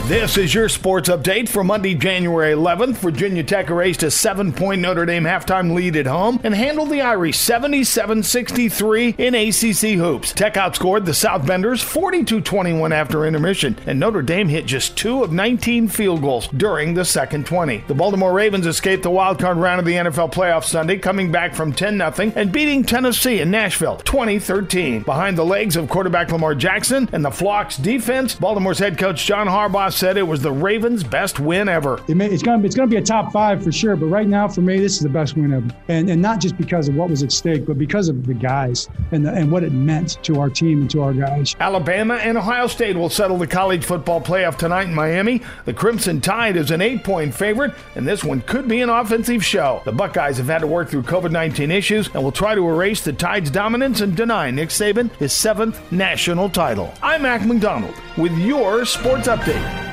This is your sports update for Monday, January 11th. Virginia Tech erased a 7-point Notre Dame halftime lead at home and handled the Irish 77-63 in ACC hoops. Tech outscored the South Benders 42-21 after intermission, and Notre Dame hit just 2 of 19 field goals during the second 20. The Baltimore Ravens escaped the wildcard round of the NFL playoffs Sunday, coming back from 10-0 and beating Tennessee in Nashville 20-13. Behind the legs of quarterback Lamar Jackson and the Flock's defense, Baltimore's head coach John Harbaugh said it was the Ravens' best win ever. It's going to be a top 5 for sure, but right now for me this is the best win ever, and not just because of what was at stake, but because of the guys and what it meant to our team and to our guys. Alabama and Ohio State will settle the college football playoff tonight in Miami. The Crimson Tide is an 8-point favorite, and this one could be an offensive show. The Buckeyes have had to work through COVID-19 issues and will try to erase the Tide's dominance and deny Nick Saban his 7th national title. I'm Mac McDonald with your sports update.